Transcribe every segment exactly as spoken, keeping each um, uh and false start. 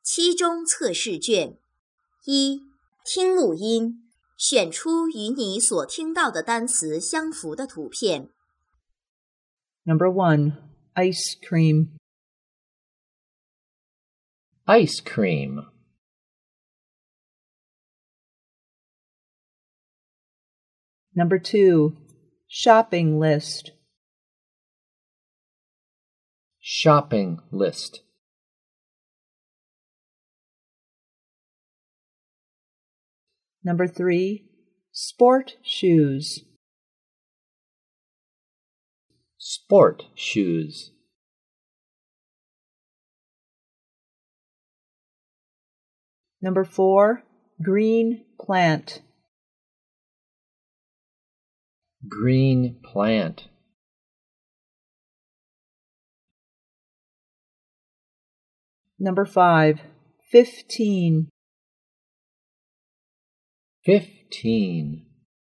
期中测试卷一，听录音，选出与你所听到的单词相符的图片。 Number one, ice cream. Ice cream. Number two, shopping list. Shopping list. Number three, sport shoes. Sport shoes. Number four, green plant. Green plant. Number five, fifteen. Fifteen.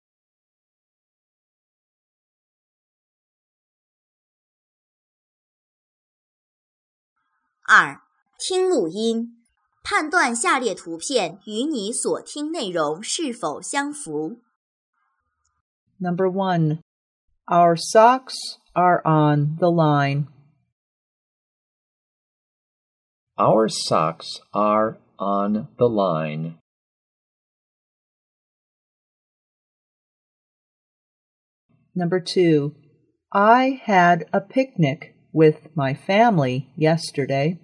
二，听录音，判断下列图片与你所听内容是否相符。 Number one, our socks are on the line. Our socks are on the line. Number two, I had a picnic with my family yesterday.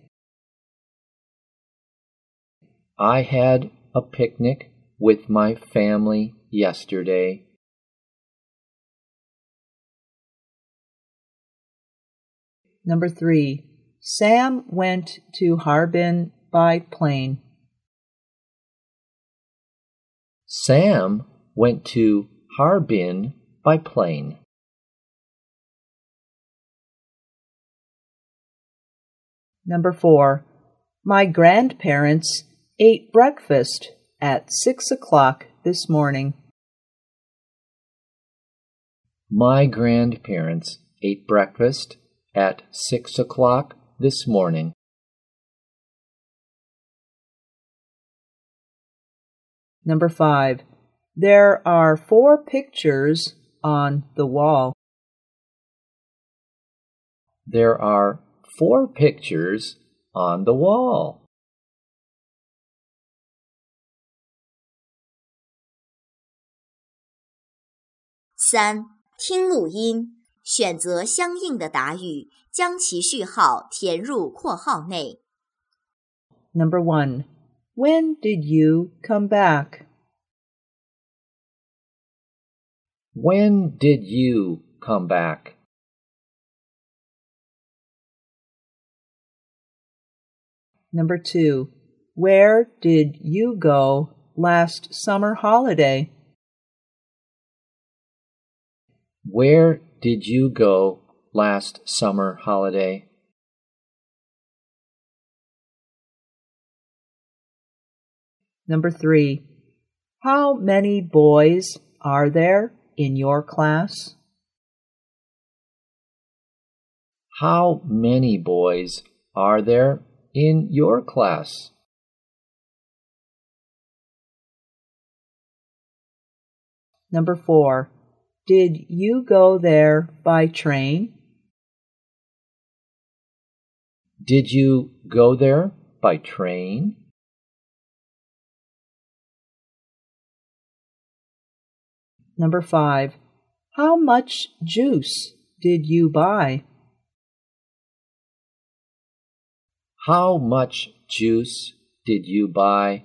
I had a picnic with my family yesterday. Number three, Sam went to Harbin by plane. Sam went to Harbin by plane. Number four, my grandparents ate breakfast at six o'clock this morning. My grandparents ate breakfast at six o'clock this morning. Number five, there are four pictures on the wall. There are four pictures on the wall. 三，听录音，选择相应的答语，将其序号填入括号内。 Number one, when did you come back? When did you come back? Number two, where did you go last summer holiday? Where did you go last summer holiday? Number three, how many boys are there in your class? How many boys are there in your class? Number four, did you go there by train? Did you go there by train? Number five, how much juice did you buy? How much juice did you buy?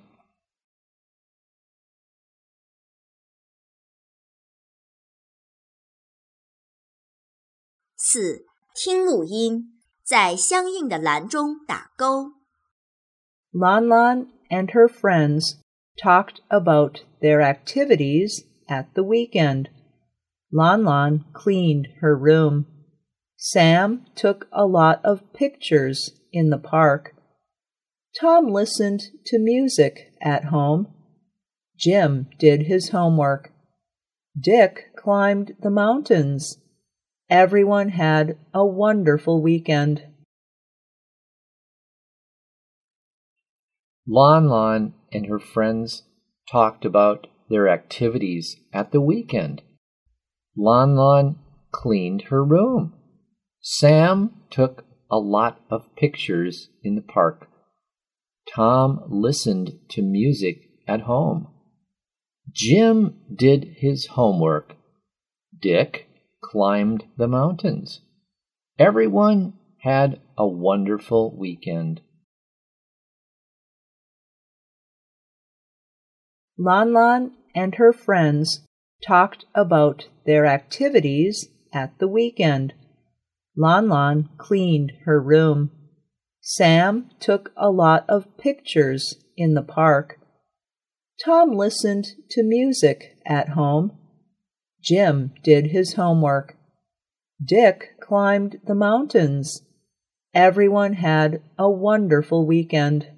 四，听录音，在相应的栏中打勾。 Lan Lan and her friends talked about their activities at the weekend. Lan Lan cleaned her room. Sam took a lot of pictures in the park. Tom listened to music at home. Jim did his homework. Dick climbed the mountains. Everyone had a wonderful weekend. Lon Lon and her friends talked about their activities at the weekend. Lon Lon cleaned her room. Sam took a lot of pictures in the park. Tom listened to music at home. Jim did his homework. Dick climbed the mountains. Everyone had a wonderful weekend. Lon Lon and her friends talked about their activities at the weekend. Lon Lon cleaned her room. Sam took a lot of pictures in the park. Tom listened to music at home. Jim did his homework. Dick climbed the mountains. Everyone had a wonderful weekend.